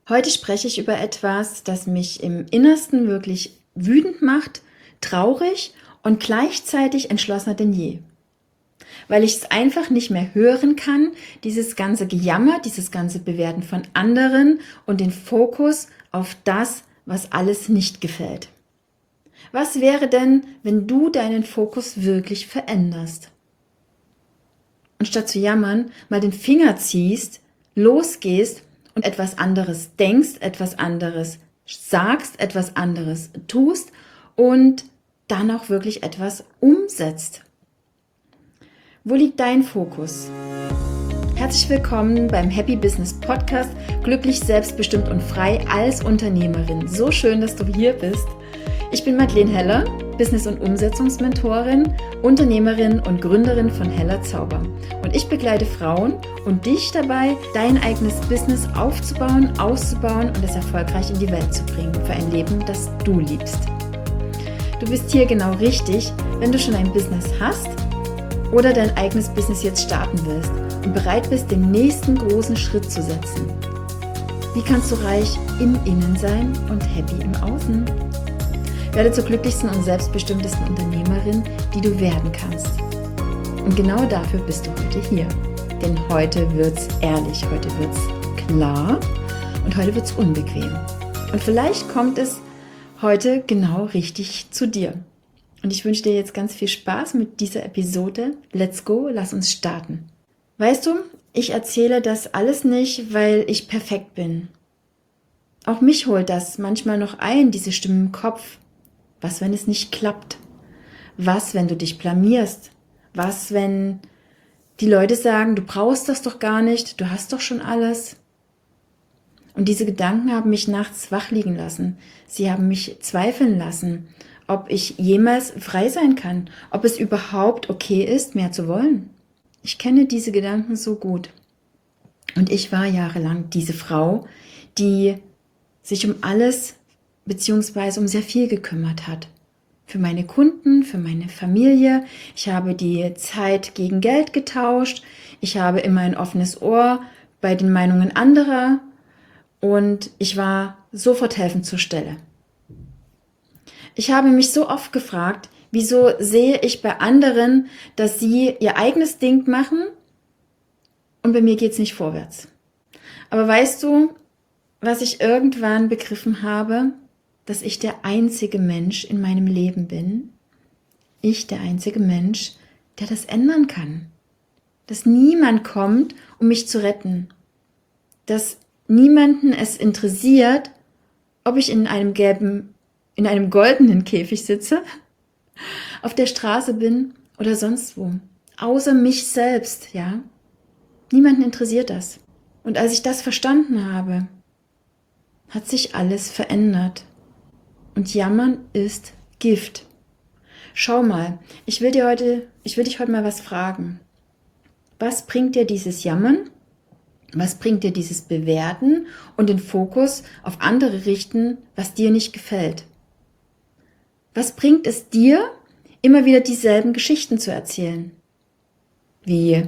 Heute spreche ich über etwas, das mich im Innersten wirklich wütend macht, traurig und gleichzeitig entschlossener denn je. Weil ich es einfach nicht mehr hören kann, dieses ganze Gejammer, dieses ganze Bewerten von anderen und den Fokus auf das, was alles nicht gefällt. Was wäre denn, wenn du deinen Fokus wirklich veränderst? Und statt zu jammern, mal den Finger ziehst, losgehst und etwas anderes denkst, etwas anderes sagst, etwas anderes tust und dann auch wirklich etwas umsetzt. Wo liegt dein Fokus? Herzlich willkommen beim Happy Business Podcast, glücklich, selbstbestimmt und frei als Unternehmerin. So schön, dass du hier bist. Ich bin Madeleine Heller, Business- und Umsetzungsmentorin, Unternehmerin und Gründerin von Heller Zauber. Und ich begleite Frauen und dich dabei, dein eigenes Business aufzubauen, auszubauen und es erfolgreich in die Welt zu bringen für ein Leben, das du liebst. Du bist hier genau richtig, wenn du schon ein Business hast oder dein eigenes Business jetzt starten willst und bereit bist, den nächsten großen Schritt zu setzen. Wie kannst du reich im Innen sein und happy im Außen? Werde zur glücklichsten und selbstbestimmtesten Unternehmerin, die du werden kannst. Und genau dafür bist du heute hier. Denn heute wird's ehrlich, heute wird's klar und heute wird's unbequem. Und vielleicht kommt es heute genau richtig zu dir. Und ich wünsche dir jetzt ganz viel Spaß mit dieser Episode. Let's go, lass uns starten. Weißt du, ich erzähle das alles nicht, weil ich perfekt bin. Auch mich holt das manchmal noch ein, diese Stimme im Kopf. Was, wenn es nicht klappt? Was, wenn du dich blamierst? Was, wenn die Leute sagen, du brauchst das doch gar nicht, du hast doch schon alles? Und diese Gedanken haben mich nachts wach liegen lassen. Sie haben mich zweifeln lassen, ob ich jemals frei sein kann, ob es überhaupt okay ist, mehr zu wollen. Ich kenne diese Gedanken so gut. Und ich war jahrelang diese Frau, die sich um alles beziehungsweise um sehr viel gekümmert hat. Für meine Kunden, für meine Familie. Ich habe die Zeit gegen Geld getauscht. Ich habe immer ein offenes Ohr bei den Meinungen anderer. Und ich war sofort helfend zur Stelle. Ich habe mich so oft gefragt, wieso sehe ich bei anderen, dass sie ihr eigenes Ding machen und bei mir geht's nicht vorwärts. Aber weißt du, was ich irgendwann begriffen habe? Dass ich der einzige Mensch in meinem Leben bin. Ich der einzige Mensch, der das ändern kann. Dass niemand kommt, um mich zu retten. Dass niemanden es interessiert, ob ich in einem goldenen Käfig sitze, auf der Straße bin oder sonst wo. Außer mich selbst, ja. Niemanden interessiert das. Und als ich das verstanden habe, hat sich alles verändert. Und Jammern ist Gift. Schau mal, ich will dich heute mal was fragen. Was bringt dir dieses Jammern? Was bringt dir dieses Bewerten und den Fokus auf andere richten, was dir nicht gefällt? Was bringt es dir, immer wieder dieselben Geschichten zu erzählen? Wie: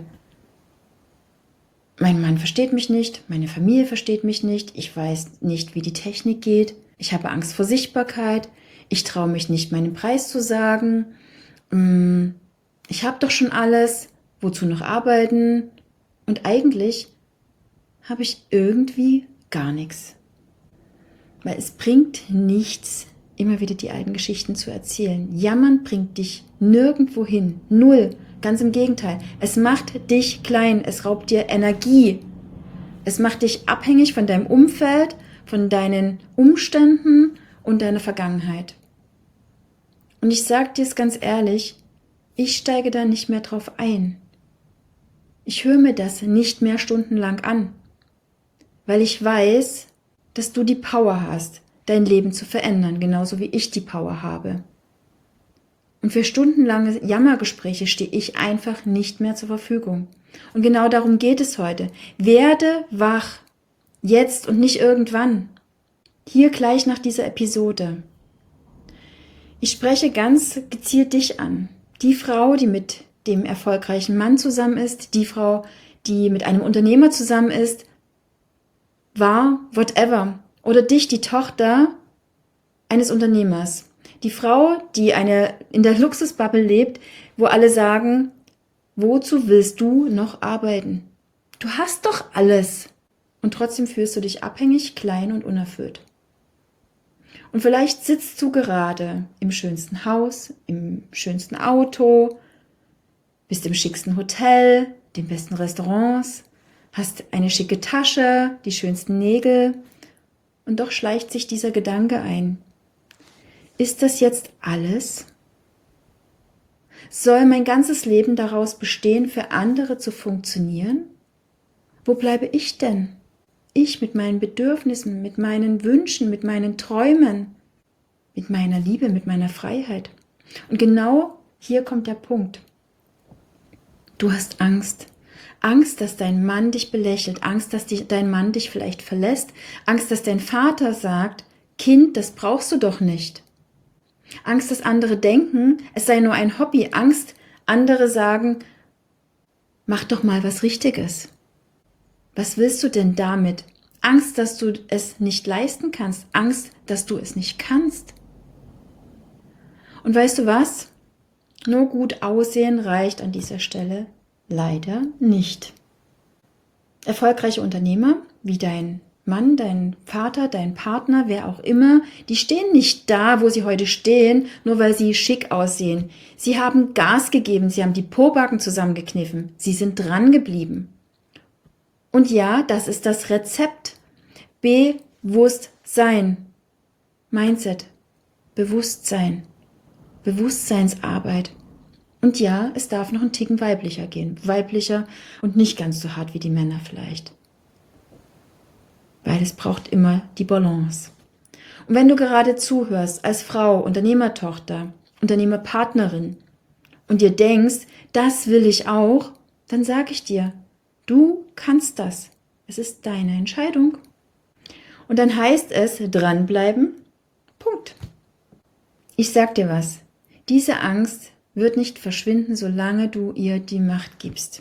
Mein Mann versteht mich nicht, meine Familie versteht mich nicht, ich weiß nicht, wie die Technik geht, ich habe Angst vor Sichtbarkeit, ich traue mich nicht, meinen Preis zu sagen, ich habe doch schon alles, wozu noch arbeiten? Und eigentlich habe ich irgendwie gar nichts. Weil es bringt nichts, immer wieder die alten Geschichten zu erzählen. Jammern bringt dich nirgendwo hin, null. Ganz im Gegenteil, es macht dich klein, es raubt dir Energie. Es macht dich abhängig von deinem Umfeld, von deinen Umständen und deiner Vergangenheit. Und ich sage dir es ganz ehrlich, ich steige da nicht mehr drauf ein. Ich höre mir das nicht mehr stundenlang an, weil ich weiß, dass du die Power hast, dein Leben zu verändern, genauso wie ich die Power habe. Und für stundenlange Jammergespräche stehe ich einfach nicht mehr zur Verfügung. Und genau darum geht es heute. Werde wach. Jetzt und nicht irgendwann. Hier gleich nach dieser Episode. Ich spreche ganz gezielt dich an. Die Frau, die mit dem erfolgreichen Mann zusammen ist, die Frau, die mit einem Unternehmer zusammen ist. war whatever. Oder dich, die Tochter eines Unternehmers. Die Frau, die in der Luxusbubble lebt, wo alle sagen, wozu willst du noch arbeiten? Du hast doch alles. Und trotzdem fühlst du dich abhängig, klein und unerfüllt. Und vielleicht sitzt du gerade im schönsten Haus, im schönsten Auto, bist im schicksten Hotel, den besten Restaurants, hast eine schicke Tasche, die schönsten Nägel und doch schleicht sich dieser Gedanke ein. Ist das jetzt alles? Soll mein ganzes Leben daraus bestehen, für andere zu funktionieren? Wo bleibe ich denn? Ich mit meinen Bedürfnissen, mit meinen Wünschen, mit meinen Träumen, mit meiner Liebe, mit meiner Freiheit. Und genau hier kommt der Punkt. Du hast Angst. Angst, dass dein Mann dich belächelt. Angst, dass dein Mann dich vielleicht verlässt. Angst, dass dein Vater sagt, Kind, das brauchst du doch nicht. Angst, dass andere denken, es sei nur ein Hobby. Angst, andere sagen, mach doch mal was Richtiges. Was willst du denn damit? Angst, dass du es nicht leisten kannst. Angst, dass du es nicht kannst. Und weißt du was? Nur gut aussehen reicht an dieser Stelle leider nicht. Erfolgreiche Unternehmer, wie dein Mann, dein Vater, dein Partner, wer auch immer, die stehen nicht da, wo sie heute stehen, nur weil sie schick aussehen. Sie haben Gas gegeben, sie haben die Pobacken zusammengekniffen, sie sind dran geblieben. Und ja, das ist das Rezept. Bewusstsein. Mindset. Bewusstsein. Bewusstseinsarbeit. Und ja, es darf noch ein Ticken weiblicher gehen. Weiblicher und nicht ganz so hart wie die Männer vielleicht. Weil es braucht immer die Balance. Und wenn du gerade zuhörst als Frau, Unternehmertochter, Unternehmerpartnerin und dir denkst, das will ich auch, dann sage ich dir, du kannst das. Es ist deine Entscheidung. Und dann heißt es, dranbleiben, Punkt. Ich sag dir was, diese Angst wird nicht verschwinden, solange du ihr die Macht gibst.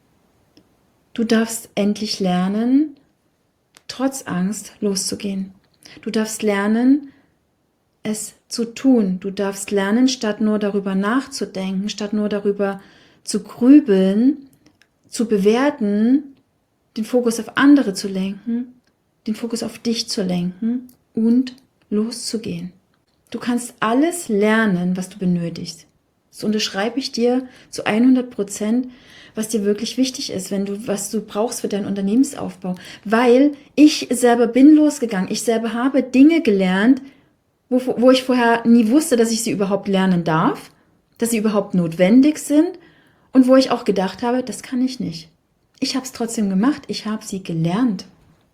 Du darfst endlich lernen, trotz Angst loszugehen. Du darfst lernen, es zu tun. Du darfst lernen, statt nur darüber nachzudenken, statt nur darüber zu grübeln, zu bewerten, den Fokus auf andere zu lenken, den Fokus auf dich zu lenken und loszugehen. Du kannst alles lernen, was du benötigst. Das unterschreibe ich dir zu 100%, was dir wirklich wichtig ist, was du brauchst für deinen Unternehmensaufbau. Weil ich selber bin losgegangen. Ich selber habe Dinge gelernt, wo ich vorher nie wusste, dass ich sie überhaupt lernen darf, dass sie überhaupt notwendig sind und wo ich auch gedacht habe, das kann ich nicht. Ich habe es trotzdem gemacht. Ich habe sie gelernt.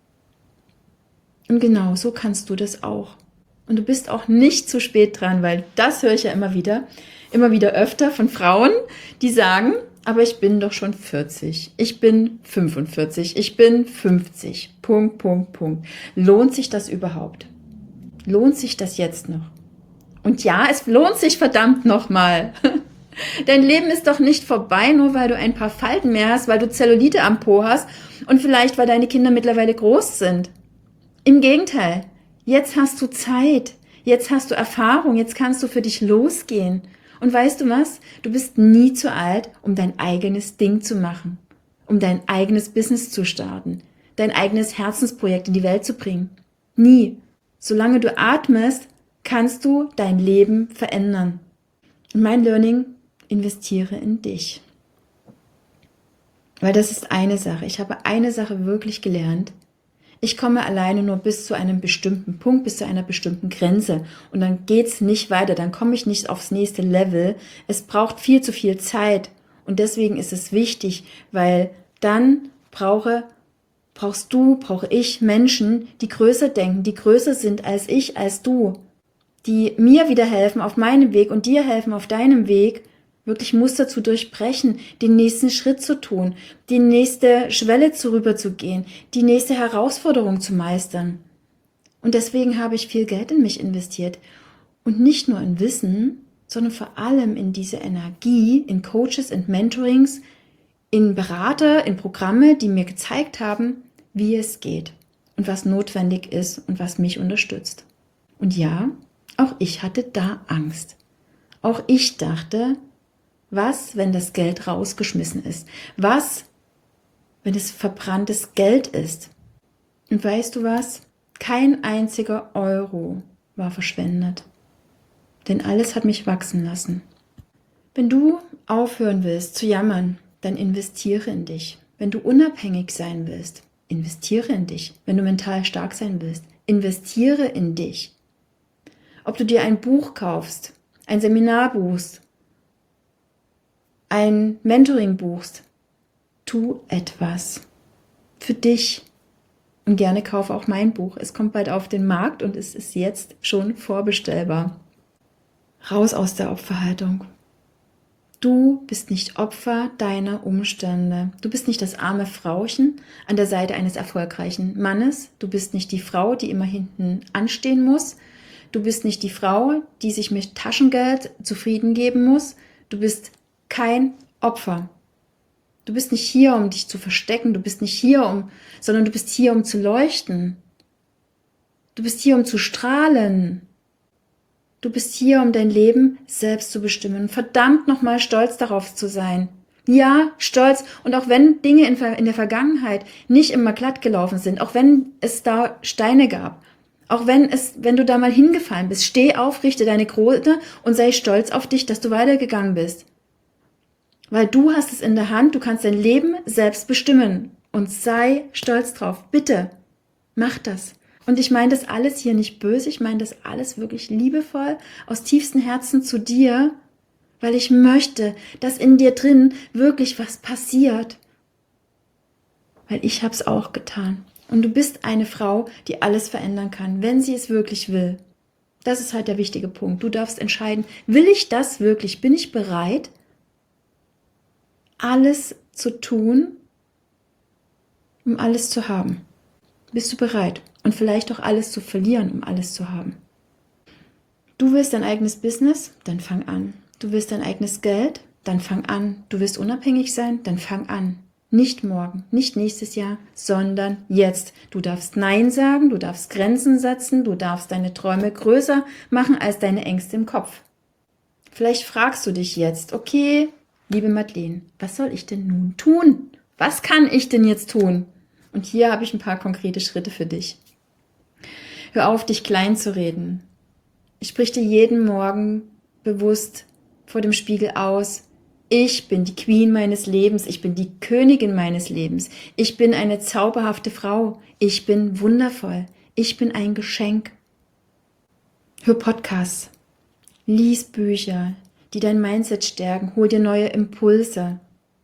Und genau so kannst du das auch. Und du bist auch nicht zu spät dran, weil das höre ich ja immer wieder öfter von Frauen, die sagen, aber ich bin doch schon 40, ich bin 45, ich bin 50, Punkt. Lohnt sich das überhaupt? Lohnt sich das jetzt noch? Und ja, es lohnt sich verdammt nochmal. Dein Leben ist doch nicht vorbei, nur weil du ein paar Falten mehr hast, weil du Zellulite am Po hast und vielleicht, weil deine Kinder mittlerweile groß sind. Im Gegenteil, jetzt hast du Zeit, jetzt hast du Erfahrung, jetzt kannst du für dich losgehen. Und weißt du was? Du bist nie zu alt, um dein eigenes Ding zu machen, um dein eigenes Business zu starten, dein eigenes Herzensprojekt in die Welt zu bringen. Nie. Solange du atmest, kannst du dein Leben verändern. Und mein Learning, investiere in dich. Weil das ist eine Sache. Ich habe eine Sache wirklich gelernt. Ich komme alleine nur bis zu einem bestimmten Punkt, bis zu einer bestimmten Grenze. Und dann geht's nicht weiter, dann komme ich nicht aufs nächste Level. Es braucht viel zu viel Zeit. Und deswegen ist es wichtig, weil dann brauche ich Menschen, die größer denken, die größer sind als ich, als du, die mir wieder helfen auf meinem Weg und dir helfen auf deinem Weg, wirklich Muster zu durchbrechen, den nächsten Schritt zu tun, die nächste Schwelle rüber zu gehen, die nächste Herausforderung zu meistern. Und deswegen habe ich viel Geld in mich investiert. Und nicht nur in Wissen, sondern vor allem in diese Energie, in Coaches, in Mentorings, in Berater, in Programme, die mir gezeigt haben, wie es geht. und was notwendig ist und was mich unterstützt. Und ja, auch ich hatte da Angst. Auch ich dachte, was, wenn das Geld rausgeschmissen ist? Was, wenn es verbranntes Geld ist? Und weißt du was? Kein einziger Euro war verschwendet. Denn alles hat mich wachsen lassen. Wenn du aufhören willst zu jammern, dann investiere in dich. Wenn du unabhängig sein willst, investiere in dich. Wenn du mental stark sein willst, investiere in dich. Ob du dir ein Buch kaufst, ein Seminar buchst, ein Mentoring buchst, tu etwas für dich. Und gerne kaufe auch mein Buch. Es kommt bald auf den Markt und es ist jetzt schon vorbestellbar. Raus aus der Opferhaltung. Du bist nicht Opfer deiner Umstände. Du bist nicht das arme Frauchen an der Seite eines erfolgreichen Mannes. Du bist nicht die Frau, die immer hinten anstehen muss. Du bist nicht die Frau, die sich mit Taschengeld zufrieden geben muss. Du bist kein Opfer. Du bist nicht hier, um dich zu verstecken. Du bist nicht hier, sondern du bist hier, um zu leuchten. Du bist hier, um zu strahlen. Du bist hier, um dein Leben selbst zu bestimmen. Verdammt nochmal stolz darauf zu sein. Ja, stolz. Und auch wenn Dinge in der Vergangenheit nicht immer glatt gelaufen sind, auch wenn es da Steine gab, auch wenn du da mal hingefallen bist, steh auf, richte deine Krone und sei stolz auf dich, dass du weitergegangen bist. Weil du hast es in der Hand, du kannst dein Leben selbst bestimmen. Und sei stolz drauf. Bitte, mach das. Und ich meine das alles hier nicht böse, ich meine das alles wirklich liebevoll, aus tiefstem Herzen zu dir, weil ich möchte, dass in dir drin wirklich was passiert. Weil ich habe es auch getan. Und du bist eine Frau, die alles verändern kann, wenn sie es wirklich will. Das ist halt der wichtige Punkt. Du darfst entscheiden, will ich das wirklich? Bin ich bereit, alles zu tun, um alles zu haben? Bist du bereit? Und vielleicht auch alles zu verlieren, um alles zu haben. Du willst dein eigenes Business? Dann fang an. Du willst dein eigenes Geld? Dann fang an. Du willst unabhängig sein? Dann fang an. Nicht morgen, nicht nächstes Jahr, sondern jetzt. Du darfst Nein sagen, du darfst Grenzen setzen, du darfst deine Träume größer machen als deine Ängste im Kopf. Vielleicht fragst du dich jetzt, okay, liebe Madeleine, was soll ich denn nun tun? Was kann ich denn jetzt tun? Und hier habe ich ein paar konkrete Schritte für dich. Hör auf, dich klein zu reden. Sprich dir jeden Morgen bewusst vor dem Spiegel aus: Ich bin die Queen meines Lebens, ich bin die Königin meines Lebens, ich bin eine zauberhafte Frau, ich bin wundervoll, ich bin ein Geschenk. Hör Podcasts, lies Bücher, die dein Mindset stärken, hol dir neue Impulse.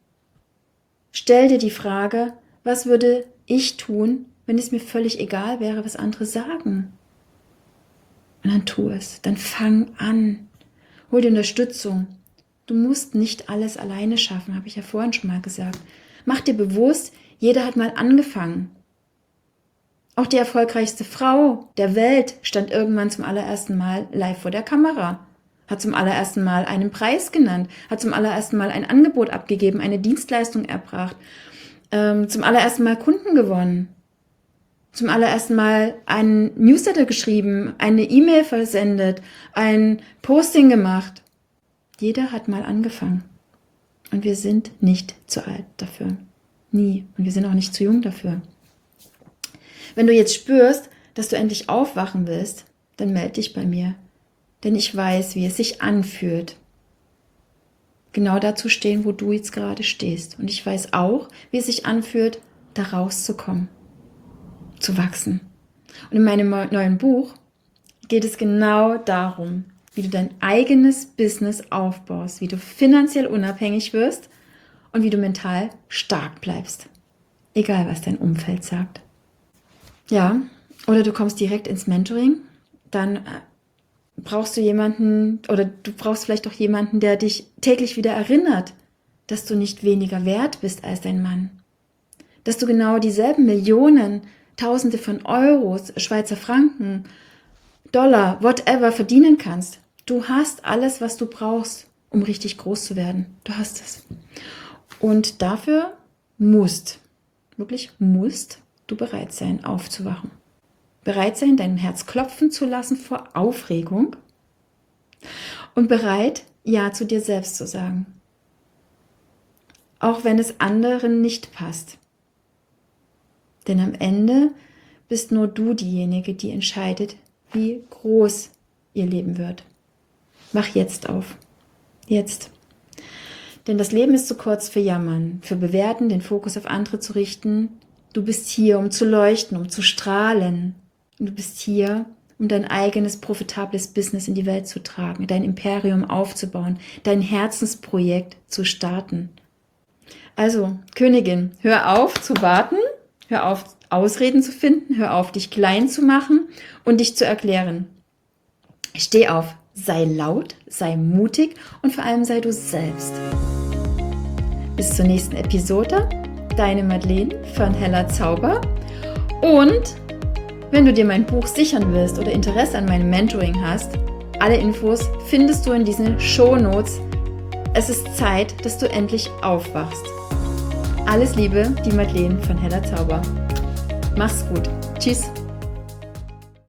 Stell dir die Frage, was würde ich tun, wenn es mir völlig egal wäre, was andere sagen? Und dann tu es, dann fang an, hol dir Unterstützung. Du musst nicht alles alleine schaffen, habe ich ja vorhin schon mal gesagt. Mach dir bewusst, jeder hat mal angefangen. Auch die erfolgreichste Frau der Welt stand irgendwann zum allerersten Mal live vor der Kamera, hat zum allerersten Mal einen Preis genannt, hat zum allerersten Mal ein Angebot abgegeben, eine Dienstleistung erbracht, zum allerersten Mal Kunden gewonnen, zum allerersten Mal einen Newsletter geschrieben, eine E-Mail versendet, ein Posting gemacht. Jeder hat mal angefangen. Und wir sind nicht zu alt dafür. Nie. Und wir sind auch nicht zu jung dafür. Wenn du jetzt spürst, dass du endlich aufwachen willst, dann melde dich bei mir. Denn ich weiß, wie es sich anfühlt, genau da zu stehen, wo du jetzt gerade stehst. Und ich weiß auch, wie es sich anfühlt, da rauszukommen, zu wachsen. Und in meinem neuen Buch geht es genau darum, wie du dein eigenes Business aufbaust, wie du finanziell unabhängig wirst und wie du mental stark bleibst. Egal, was dein Umfeld sagt. Ja, oder du kommst direkt ins Mentoring, dann brauchst du jemanden, oder du brauchst vielleicht auch jemanden, der dich täglich wieder erinnert, dass du nicht weniger wert bist als dein Mann. Dass du genau dieselben Millionen, Tausende von Euros, Schweizer Franken, Dollar, whatever verdienen kannst. Du hast alles, was du brauchst, um richtig groß zu werden. Du hast es. Und dafür musst du bereit sein, aufzuwachen. Bereit sein, dein Herz klopfen zu lassen vor Aufregung und bereit, Ja zu dir selbst zu sagen. Auch wenn es anderen nicht passt. Denn am Ende bist nur du diejenige, die entscheidet, wie groß ihr Leben wird. Mach jetzt auf. Jetzt. Denn das Leben ist zu kurz für Jammern, für Bewerten, den Fokus auf andere zu richten. Du bist hier, um zu leuchten, um zu strahlen. Und du bist hier, um dein eigenes profitables Business in die Welt zu tragen, dein Imperium aufzubauen, dein Herzensprojekt zu starten. Also, Königin, hör auf zu warten, hör auf Ausreden zu finden, hör auf dich klein zu machen und dich zu erklären. Steh auf, sei laut, sei mutig und vor allem sei du selbst. Bis zur nächsten Episode, deine Madeleine von Heller Zauber. Und wenn du dir mein Buch sichern willst oder Interesse an meinem Mentoring hast, alle Infos findest du in diesen Shownotes. Es ist Zeit, dass du endlich aufwachst. Alles Liebe, die Madeleine von Heller Zauber. Mach's gut. Tschüss.